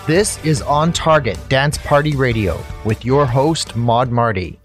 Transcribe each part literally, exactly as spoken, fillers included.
This is On Target Dance Party Radio with your host, Maud Marty.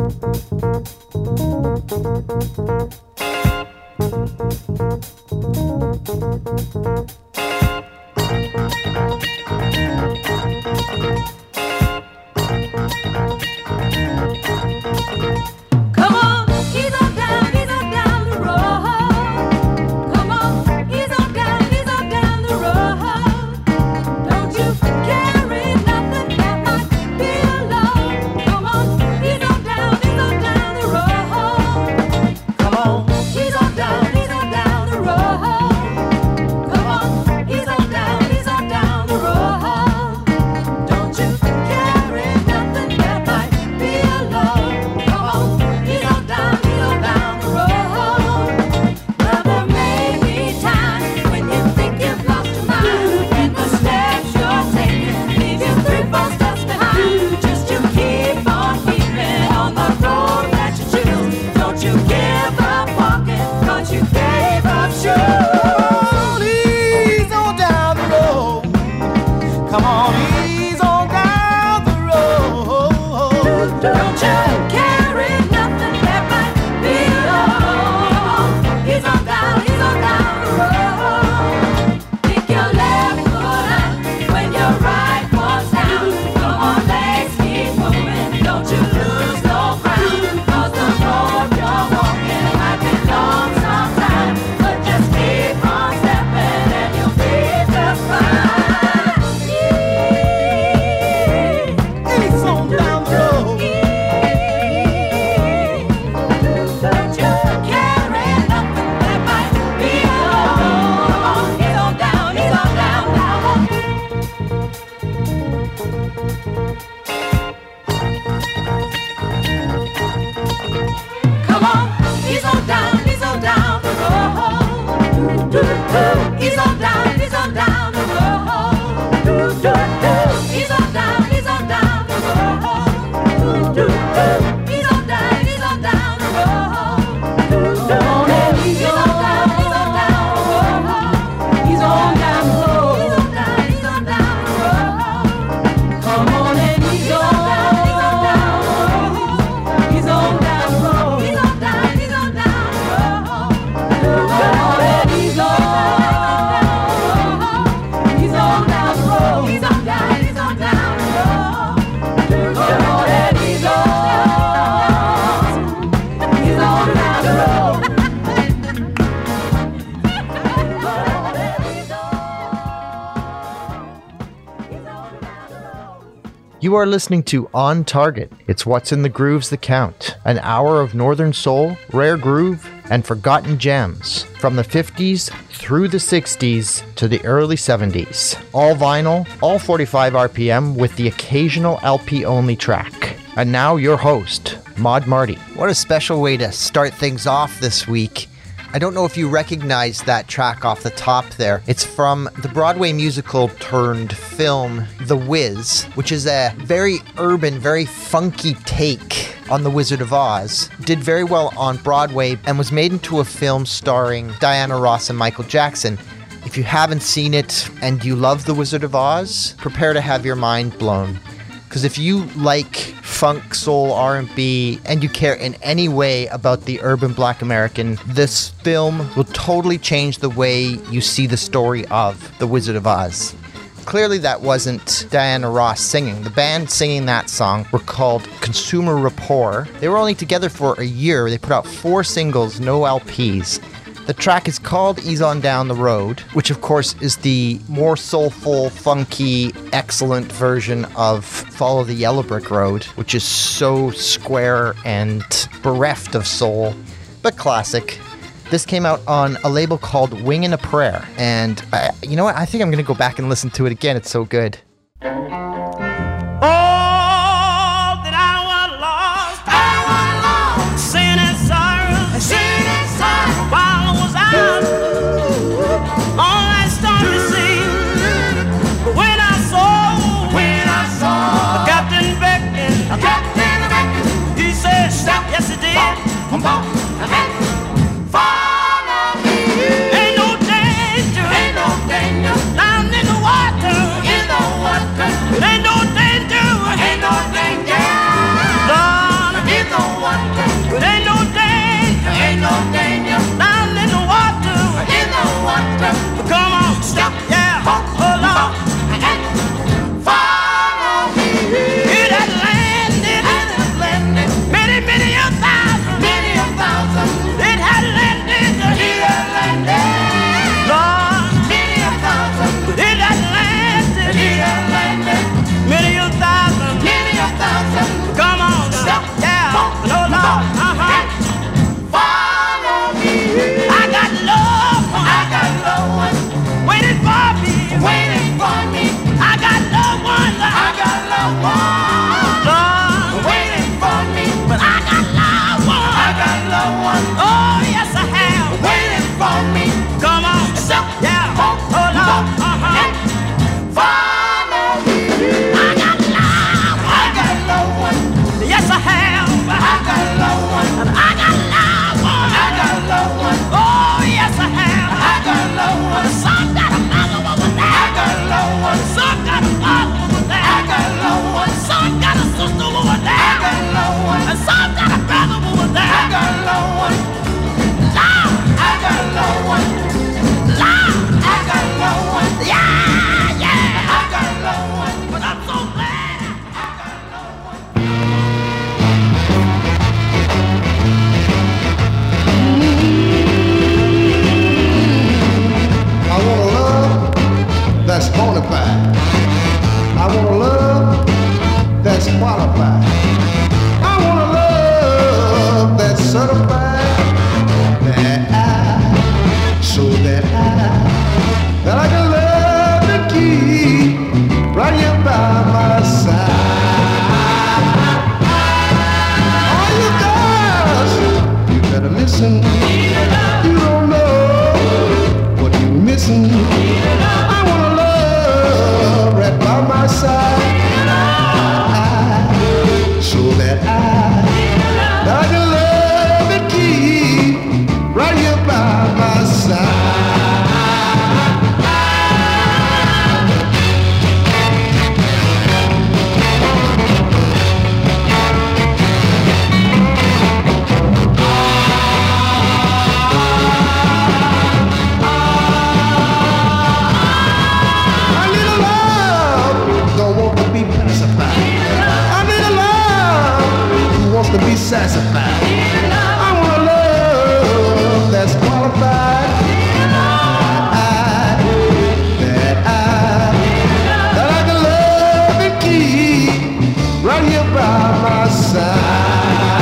You are listening to On Target. It's what's in the grooves that count. An hour of Northern Soul, rare groove, and forgotten gems. From the fifties through the sixties to the early seventies. All vinyl, all forty-five R P M with the occasional L P only track. And now your host, Maud Marty. What a special way to start things off this week. I don't know if you recognize that track off the top there. It's from the Broadway musical turned film, The Wiz, which is a very urban, very funky take on The Wizard of Oz. Did very well on Broadway and was made into a film starring Diana Ross and Michael Jackson. If you haven't seen it and you love The Wizard of Oz, prepare to have your mind blown. Because if you like funk, soul, R and B, and you care in any way about the urban Black American, this film will totally change the way you see the story of The Wizard of Oz. Clearly that wasn't Diana Ross singing. The band singing that song were called Consumer Rapport. They were only together for a year. They put out four singles, no L Ps. The track is called Ease On Down the Road, which of course is the more soulful, funky, excellent version of Follow the Yellow Brick Road, which is so square and bereft of soul, but classic. This came out on a label called Wing and a Prayer, and I, you know what? I think I'm going to go back and listen to it again. It's so good. Ain't no danger, ain't no danger, down in the water, in the water. Lord, waiting for me. But I got loved one. I got loved one. Oh, yes, I have. Waiting for me. Come on. Step, yeah. Oh, Lord. Uh-huh. Follow me. I got loved one. I got loved one. Yes, I have. I got loved one. And I got loved one. I got loved one. Oh, yes, I have. I got loved one. Some got a mother over there. I got loved one. Some got a father over there. I got loved one. Some got a sister over there. I got loved one. And some got a brother over there. I got loved one. Lord, I got loved one. Lord, I got loved one. Yeah, yeah, I got loved one. But I'm so glad I got loved one. I want a love that's bona fide. I want a love that's qualified. I want a love that's certified. That I, so that I, that I can love and keep right here by my side. All you girls, you better listen. You don't know what you're missing. I want a love right by my side. I, so that I, that I can love and keep right here by my side. I need a love, don't want to be pacified. I need a love who wants to be satisfied. I want a love that's qualified. I, that I, that I can love and keep right here by my side.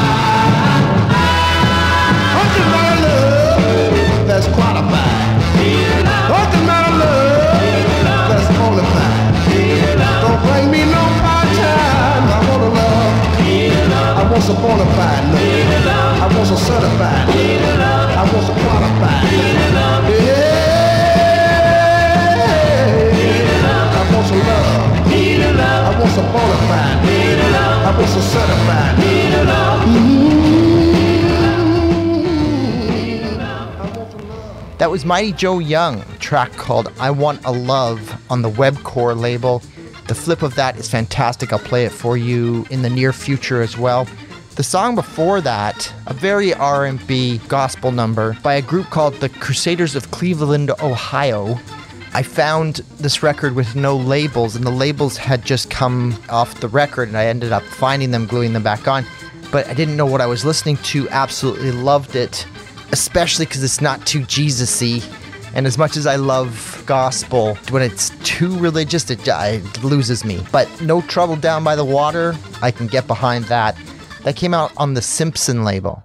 Talking about a love that's qualified. Talking about a love that's qualified. Don't bring me no part-time. I want a love. I want some bona fide love. I want some certified love. I want some qualified love. Yeah. I want some love. I want some bona fide love. I want some certified love. That was Mighty Joe Young, a track called I Want a Love on the Webcore label. The flip of that is fantastic. I'll play it for you in the near future as well. The song before that, a very R and B gospel number by a group called the Crusaders of Cleveland, Ohio. I found this record with no labels, and the labels had just come off the record, and I ended up finding them, gluing them back on. But I didn't know what I was listening to. Absolutely loved it, especially because it's not too Jesus-y. And as much as I love gospel, when it's too religious, it, it loses me. But No Trouble Down by the Water, I can get behind that. That came out on the Simpson label.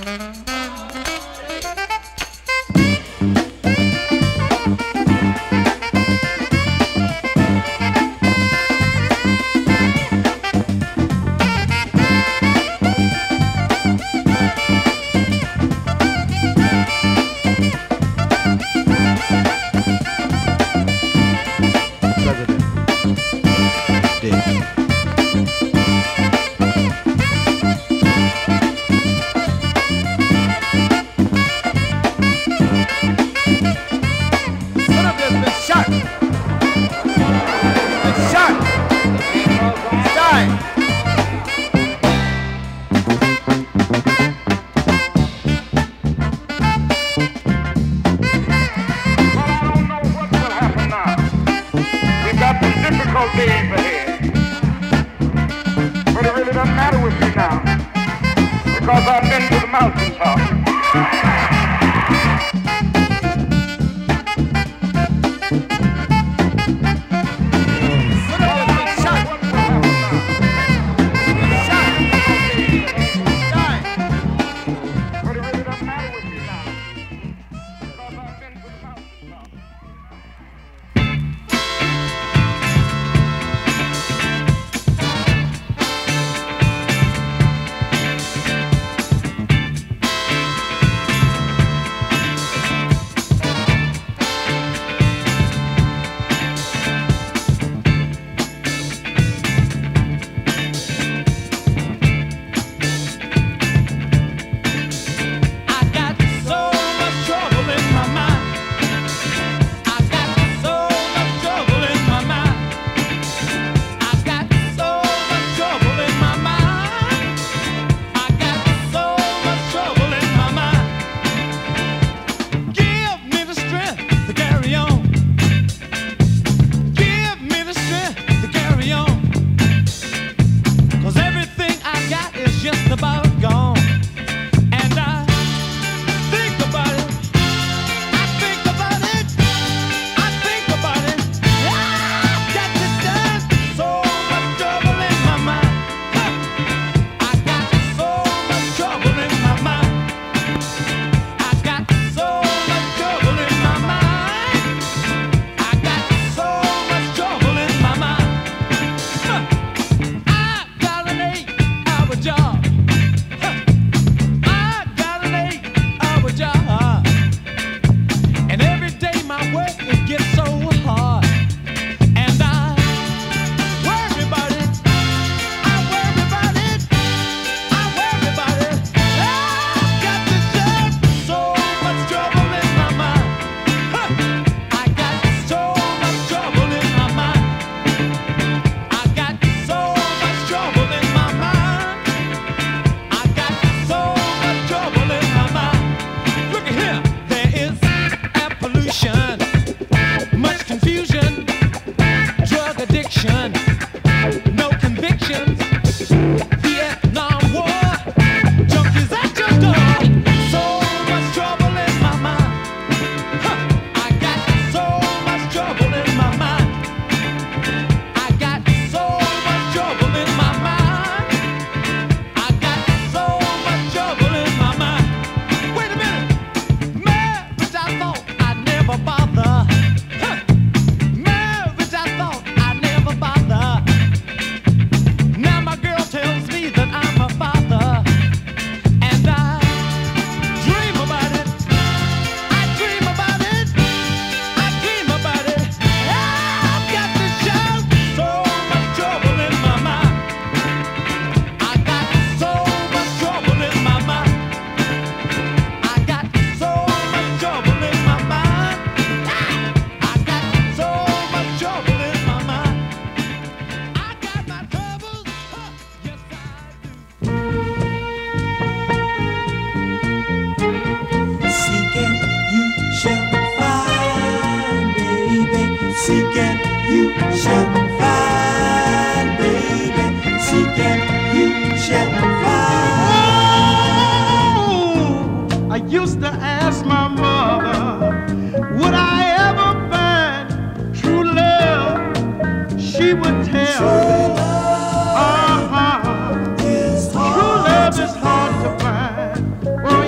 True love is hard to find. Well,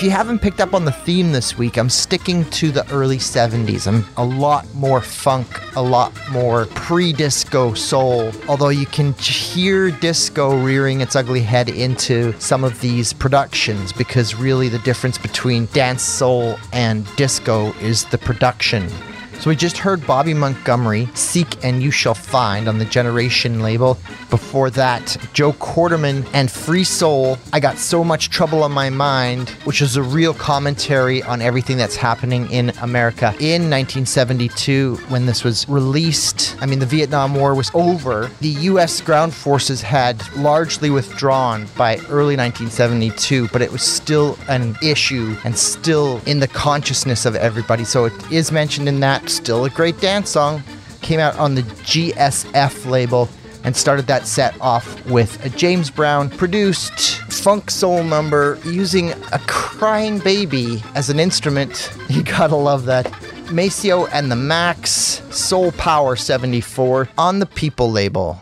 If you haven't picked up on the theme this week, I'm sticking to the early seventies. I'm a lot more funk, a lot more pre-disco soul, although you can hear disco rearing its ugly head into some of these productions, because really the difference between dance soul and disco is the production. So we just heard Bobby Montgomery, Seek and You Shall Find on the Generation label. Before that, Joe Quarterman and Free Soul, I Got So Much Trouble on My Mind, which is a real commentary on everything that's happening in America in nineteen seventy-two when this was released. I mean, the Vietnam War was over. The U S ground forces had largely withdrawn by early nineteen seventy-two, but it was still an issue and still in the consciousness of everybody. So it is mentioned in that. Still a great dance song. Came out on the G S F label and started that set off with a James Brown produced funk soul number using a crying baby as an instrument. You gotta love that. Maceo and the Max, Soul Power seventy-four on the People label.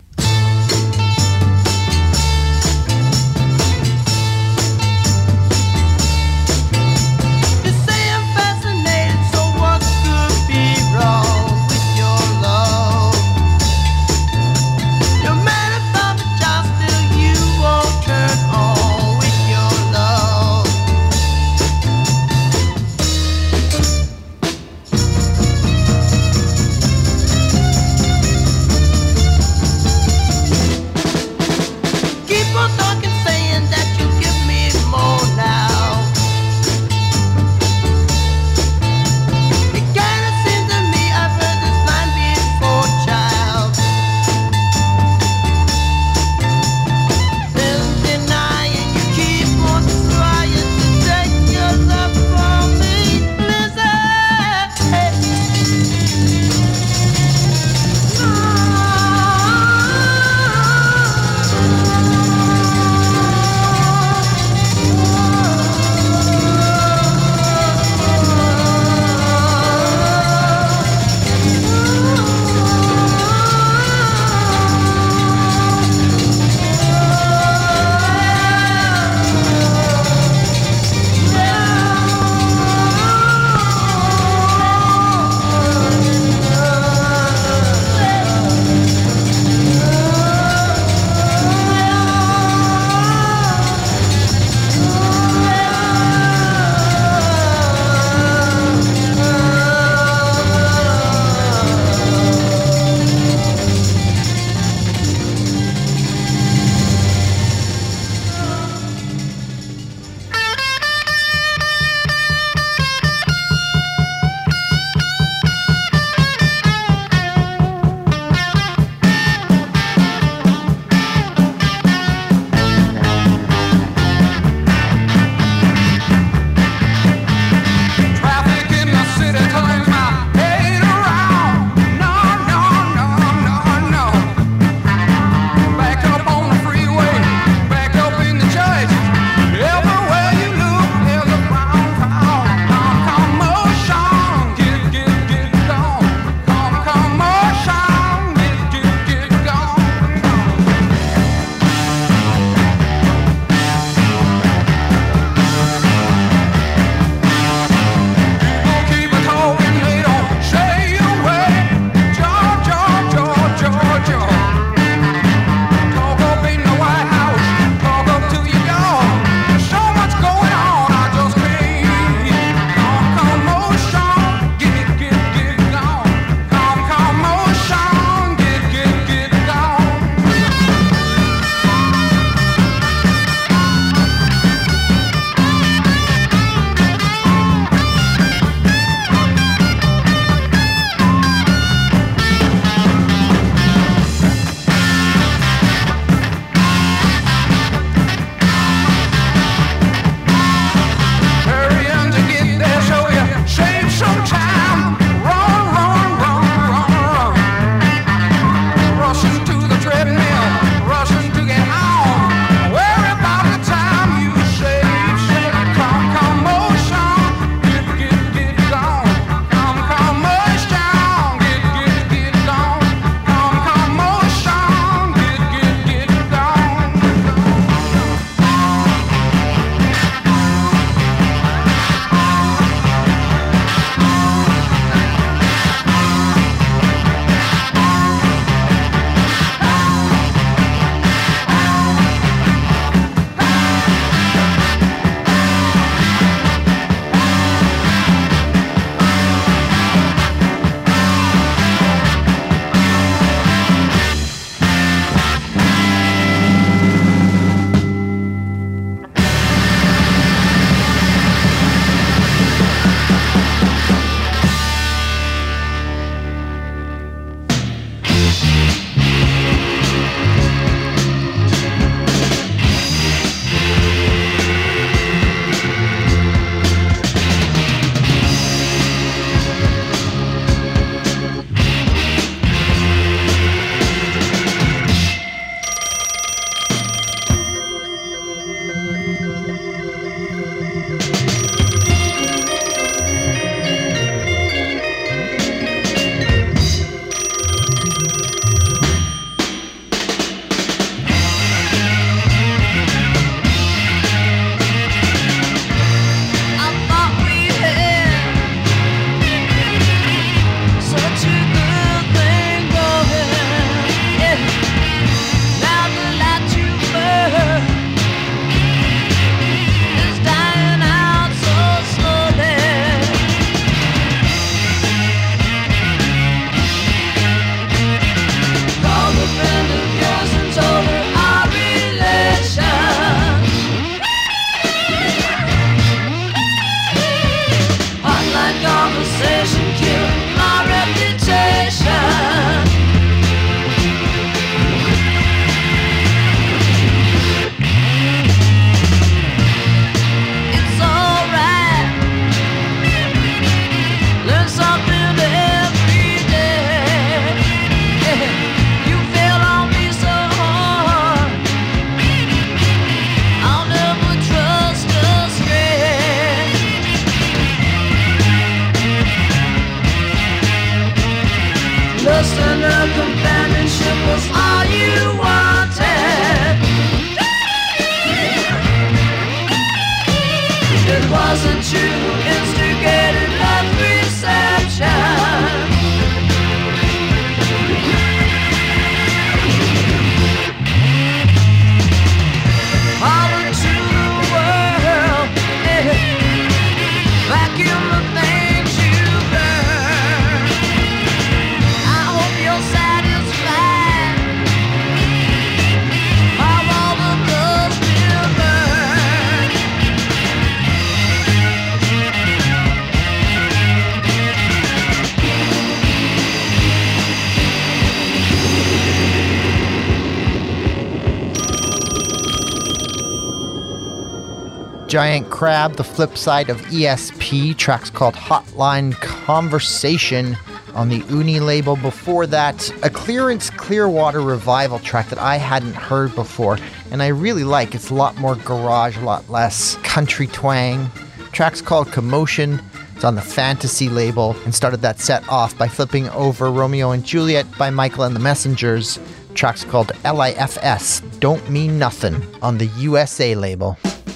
Giant Crab, the flip side of E S P. Tracks called Hotline Conversation on the Uni label. Before that, a Clearance Clearwater Revival track that I hadn't heard before, and I really like. It's a lot more garage, a lot less country twang. Track's called Commotion. It's on the Fantasy label, and started that set off by flipping over Romeo and Juliet by Michael and the Messengers. Track's called L I F S, Don't Mean Nothing, on the U S A label.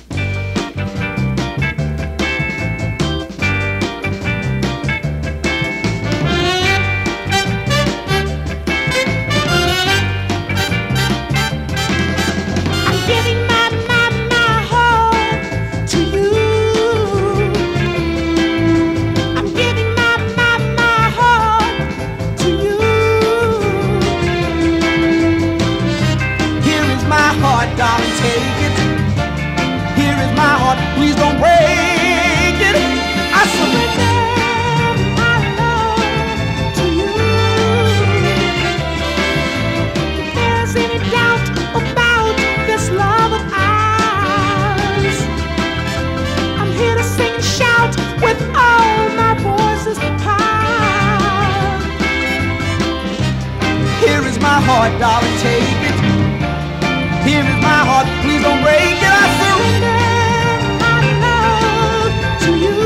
Heart, darling, take it. Here is my heart, please don't break it. I surrender my love to you.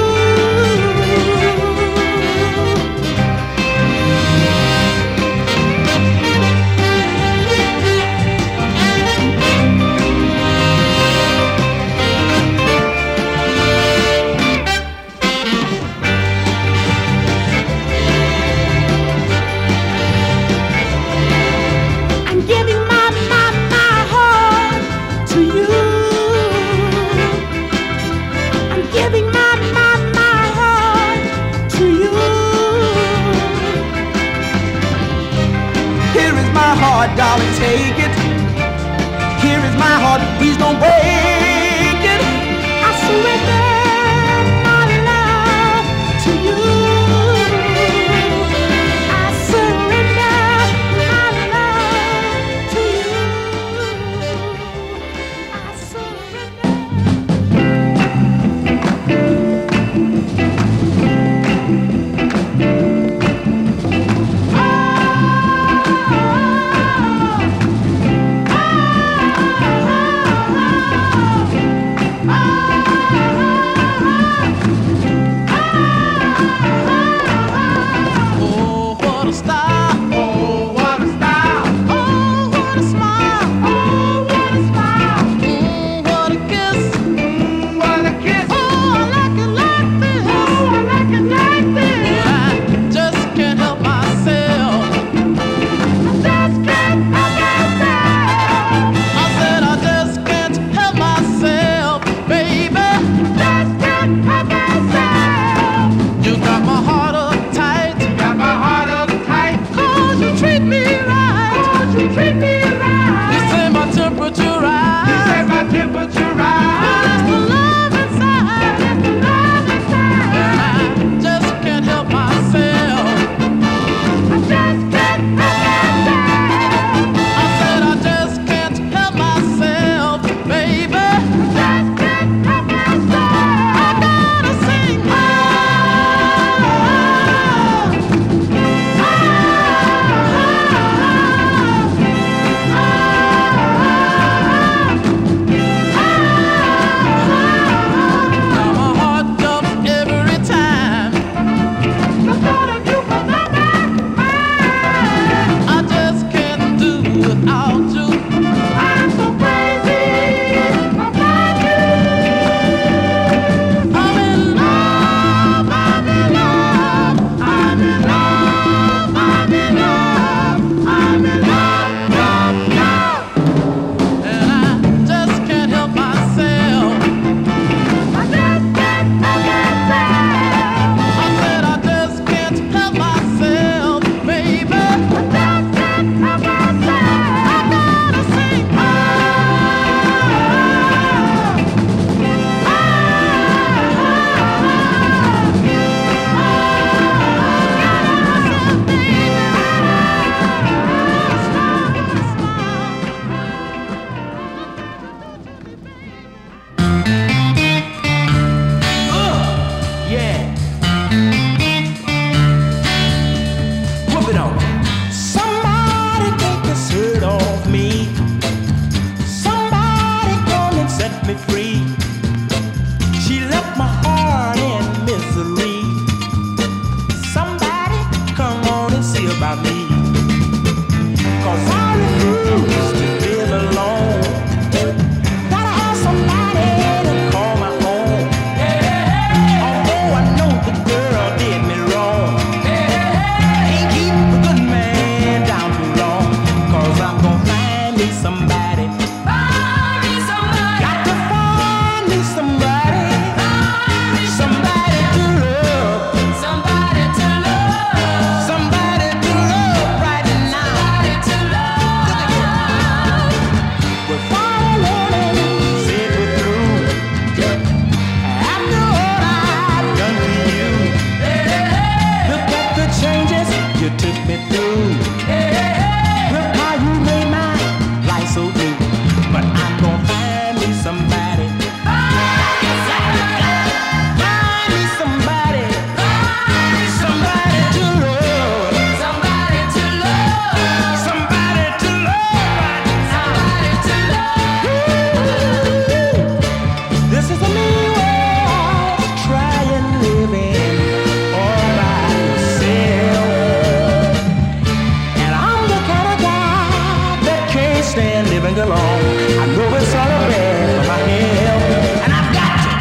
sing along. I know it's all a bad for my health, and I've got to,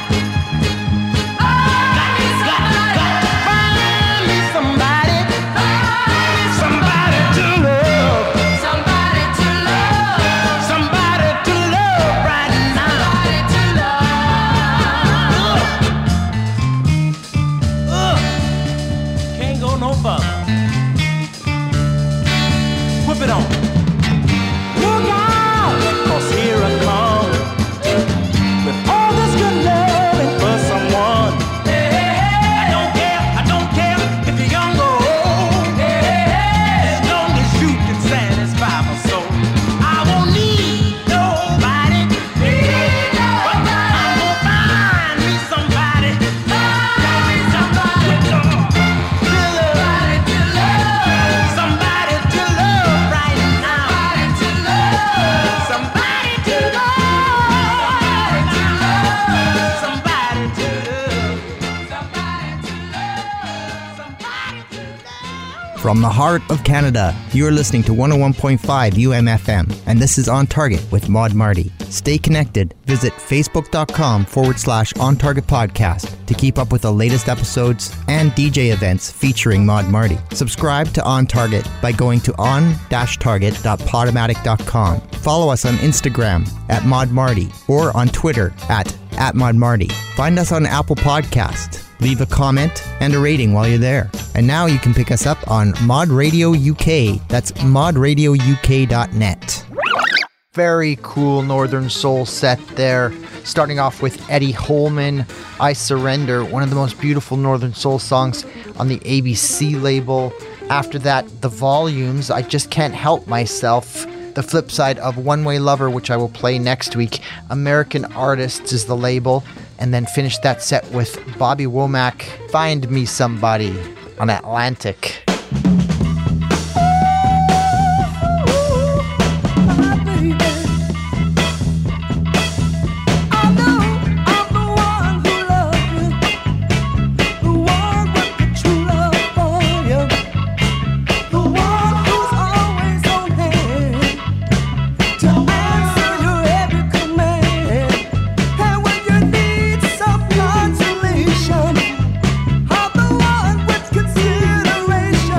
got to, got to, got to find me somebody, somebody to love, somebody to love, somebody to love right now, somebody to love. Uh, uh, can't go no further. Whip it on. Look out, 'cause here I come with all this good loving for someone. I don't care, I don't care if you're young or old, as long as you can satisfy my soul. I won't need nobody, but I'm gonna find me somebody, somebody to love, somebody to love right now, somebody to love, somebody to love, somebody to love, somebody to love. From the heart of Canada, you are listening to one oh one point five U M F M, and this is On Target with Maud Marty. Stay connected. Visit facebook.com forward slash On Target Podcast to keep up with the latest episodes and D J events featuring Maud Marty. Subscribe to On Target by going to on dash target dot podomatic dot com. Follow us on Instagram at Maud Marty or on Twitter at, at Maud Marty. Find us on Apple Podcast. Leave a comment and a rating while you're there. And now you can pick us up on Mod Radio U K. That's mod radio u k dot net. Very cool Northern Soul set there. Starting off with Eddie Holman, I Surrender, one of the most beautiful Northern Soul songs on the A B C label. After that, The Volumes, I Just Can't Help Myself. The flip side of One Way Lover, which I will play next week. American Artists is the label. And then finish that set with Bobby Womack, Find Me Somebody on Atlantic. Consideration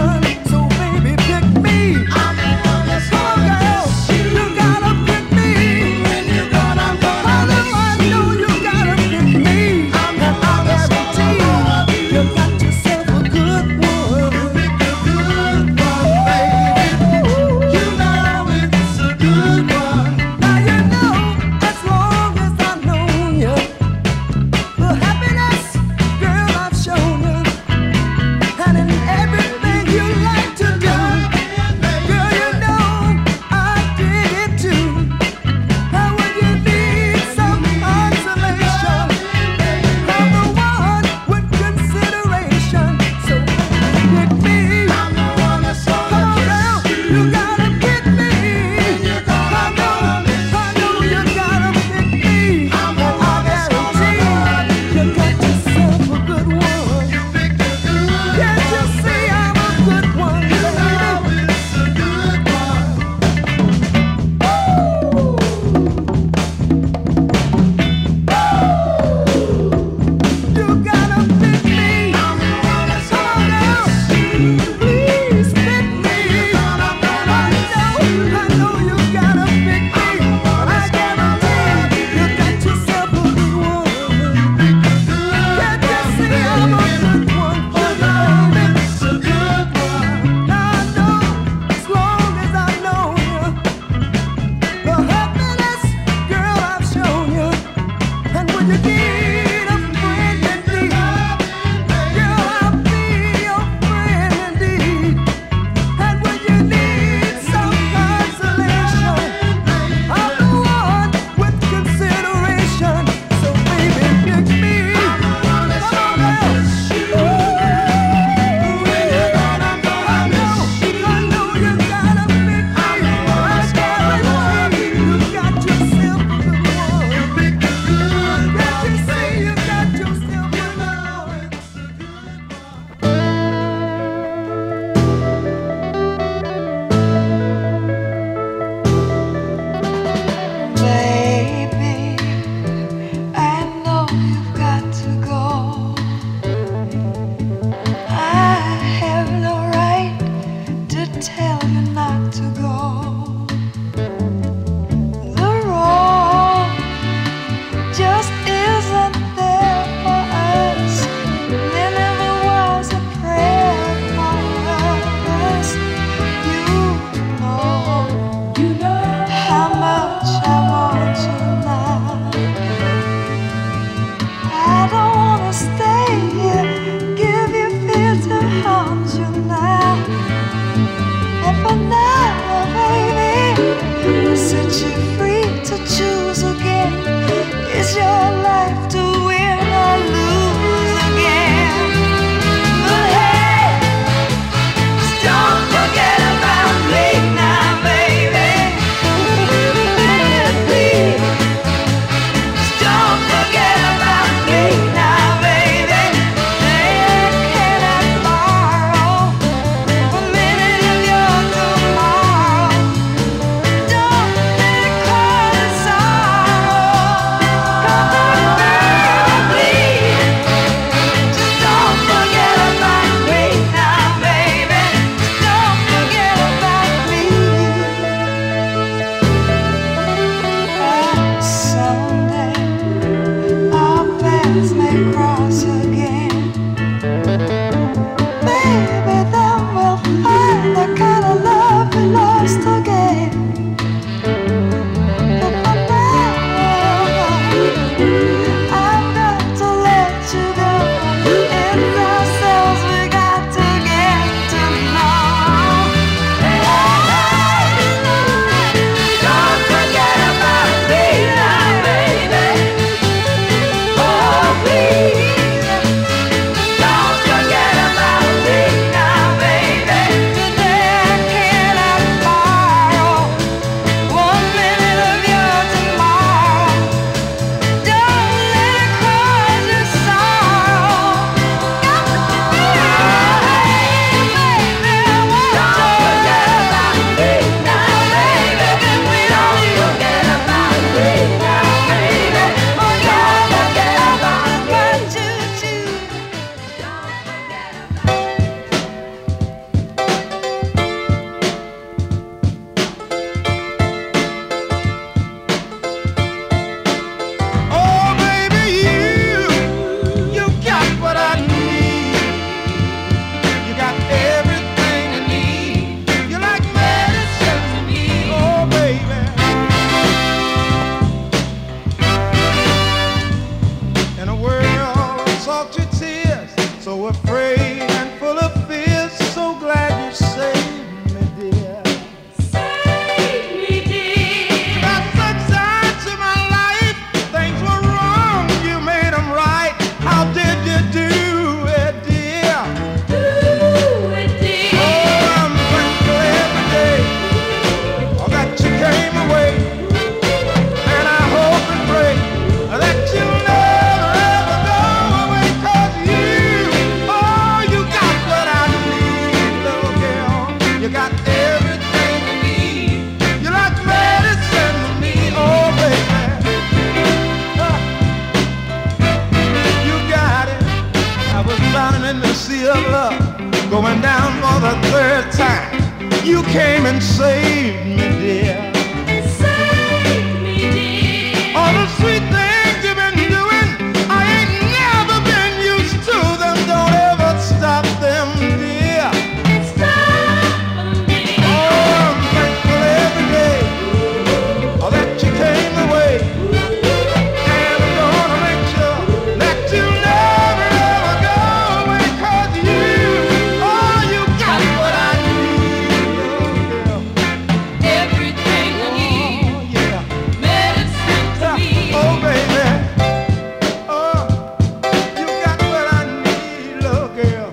and saved me, dear. Save me, dear. All the sweet things you've been doing, I ain't never been used to them. Don't ever stop them, dear. Stop me. Oh, I'm thankful every day oh, that you came my way. And I'm gonna make sure that you never ever go away. 'Cause you, oh, you got what I need, girl. Everything I need. Oh, yeah. Medicine to me. Oh, baby. Oh, you got what I need, little girl.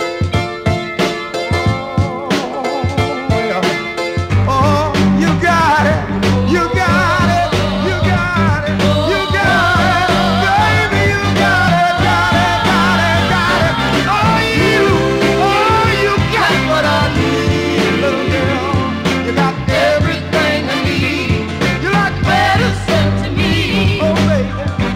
Oh, yeah. Oh, you got it. You got it. You got it. You got it. Baby, you got it. Got it. Got it. Got it. Oh, you. Oh, you got what I need, little girl. You got everything I need. You like medicine To me. oh, baby.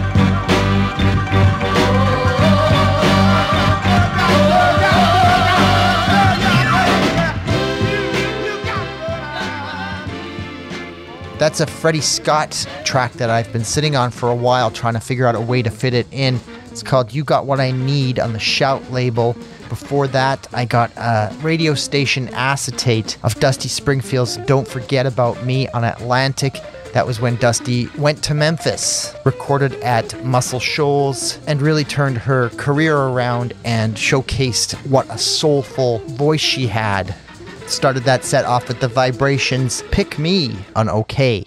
That's a Freddie Scott track that I've been sitting on for a while trying to figure out a way to fit it in. It's called You Got What I Need on the Shout label. Before that, I got a radio station acetate of Dusty Springfield's Don't Forget About Me on Atlantic. That was when Dusty went to Memphis, recorded at Muscle Shoals, and really turned her career around and showcased what a soulful voice she had. Started that set off with the Vibrations' Pick Me on OK.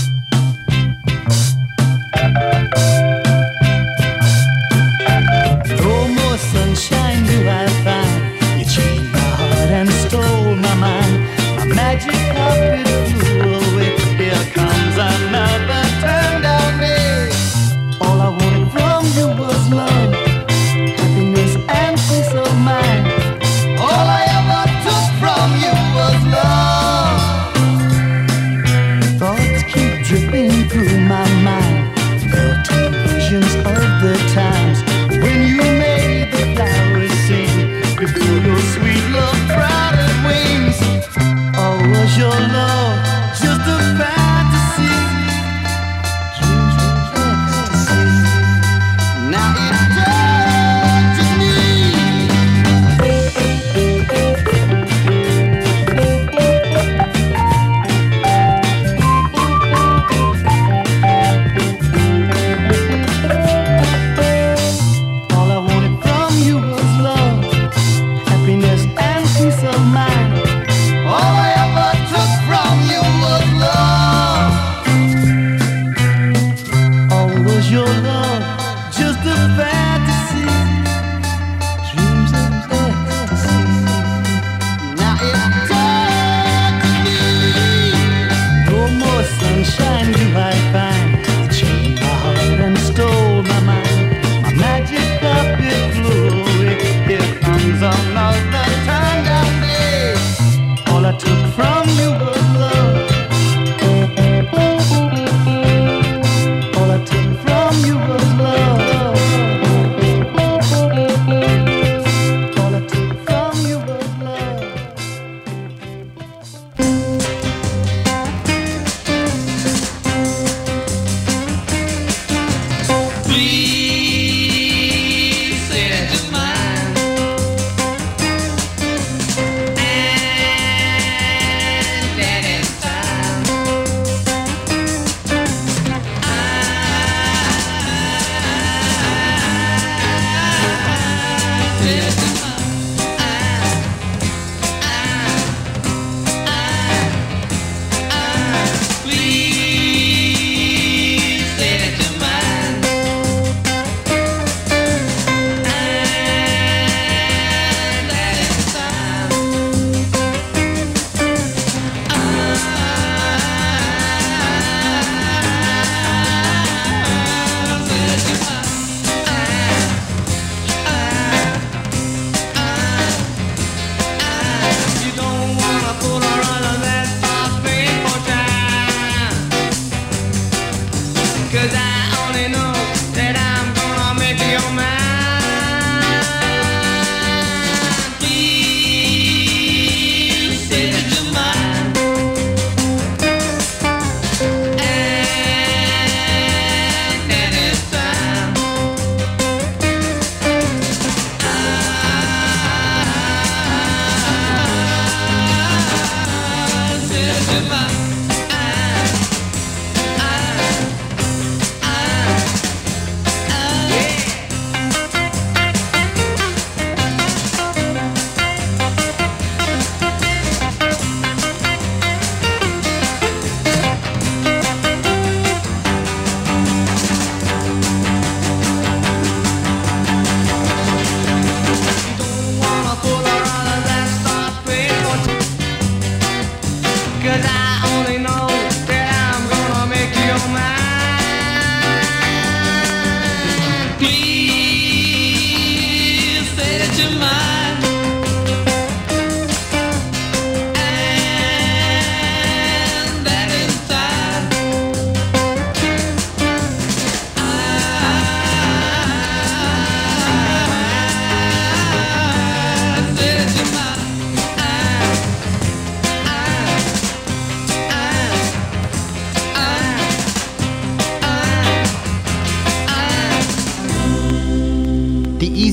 No more sunshine do I find. You changed my heart and stole my mind. My magic carpet flew away. Here comes another turn down day. All I wanted from you was love, happiness and peace of mind. All I ever took from you was love. Thoughts keep dripping through my mind. Melting visions of the times when you made the flowers sing before your sweet love crowded wings. Or was your love just a fantasy? Dreams of ecstasy. Now it touches me. All I wanted from you was love, happiness and peace of mind. All I ever took from you was love. Or was your love just a fantasy? Dreams of ecstasy. Now it touches me. No more sunshine do I find. You changed my heart and stole my mind. My magic carpet flew away. Here comes another turn down day. All I took from you was love. All I took from you was love. All I took from you was love. Please say that you're mine. And that it's time. I say that you're mine. Please say that you're mine. And that it's time. You don't wanna put her under that phosphate for time. 'Cause I only know that I'm gonna make your mind. Please say that you're mine.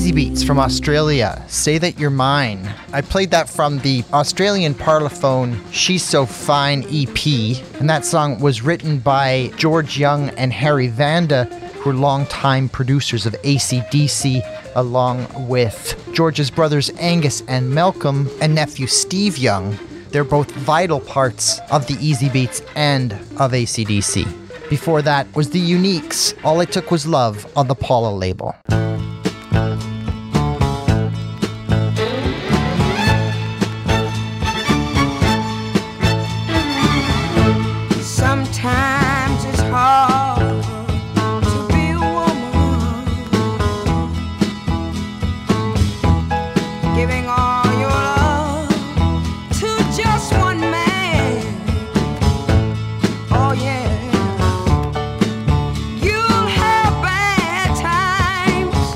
Easy Beats from Australia, Say That You're Mine. I played that from the Australian Parlophone She's So Fine E P, and that song was written by George Young and Harry Vanda, who are longtime producers of A C D C, along with George's brothers Angus and Malcolm and nephew Steve Young. They're both vital parts of the Easy Beats and of A C D C. Before that was the Uniques, All It Took Was Love on the Paula label. Sometimes it's hard to be a woman, giving all your love to just one man. Oh yeah, you'll have bad times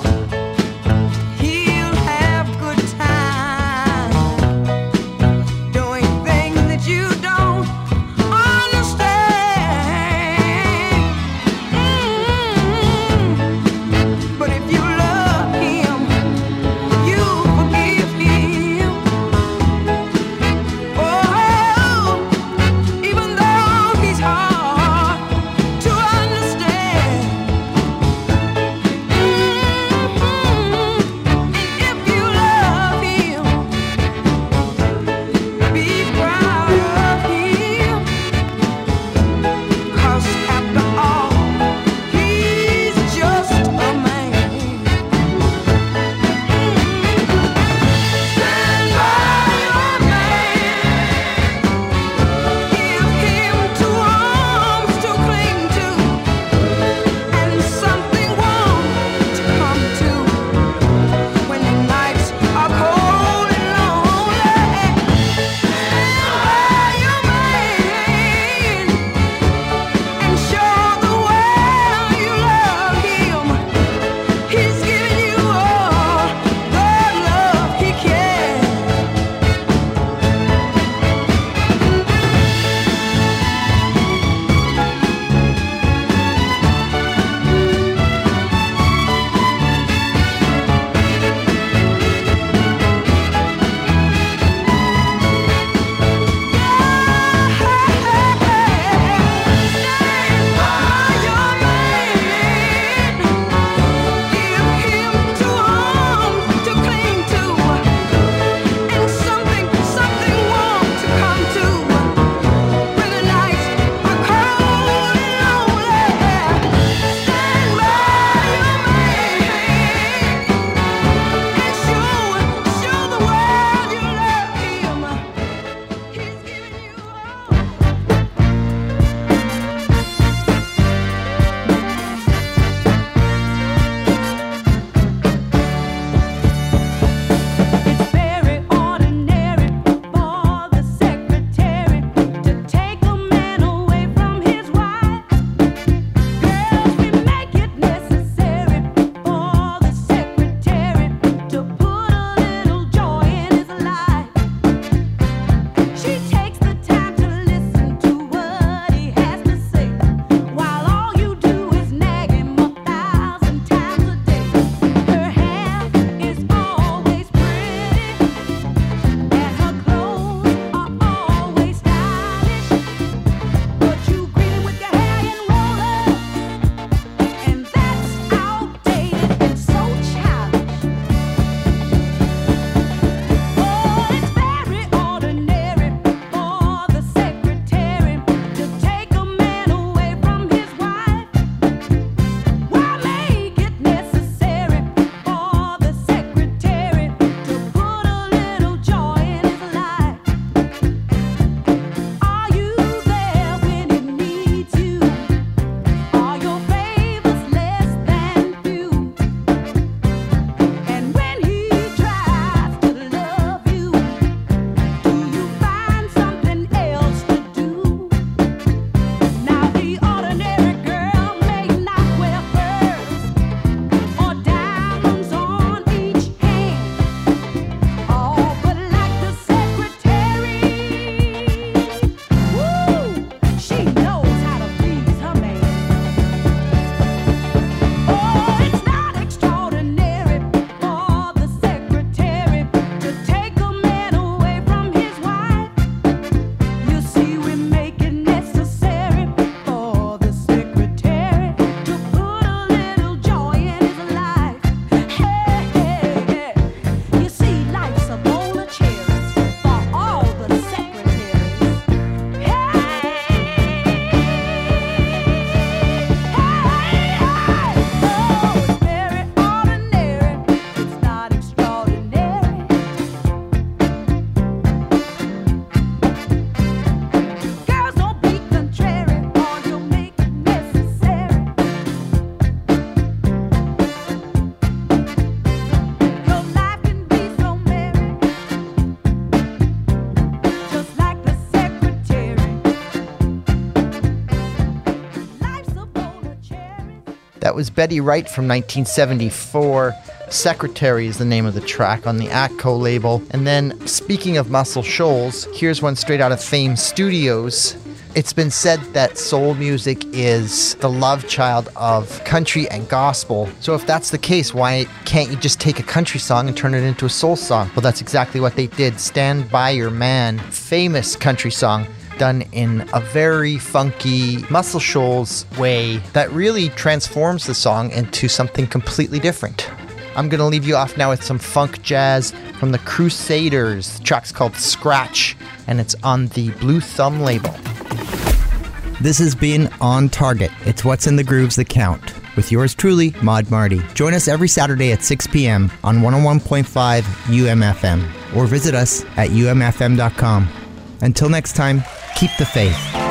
That was Betty Wright from nineteen seventy-four. Secretary is the name of the track on the Atco label. And then, speaking of Muscle Shoals, here's one straight out of Fame Studios. It's been said that soul music is the love child of country and gospel. So if that's the case, why can't you just take a country song and turn it into a soul song? Well, that's exactly what they did. Stand By Your Man, famous country song, done in a very funky Muscle Shoals way that really transforms the song into something completely different. I'm going to leave you off now with some funk jazz from the Crusaders. The track's called Scratch, and it's on the Blue Thumb label. This has been On Target. It's what's in the grooves that count. With yours truly, Maud Marty. Join us every Saturday at six p.m. on one oh one point five U M F M, or visit us at U M F M dot com. Until next time, keep the faith.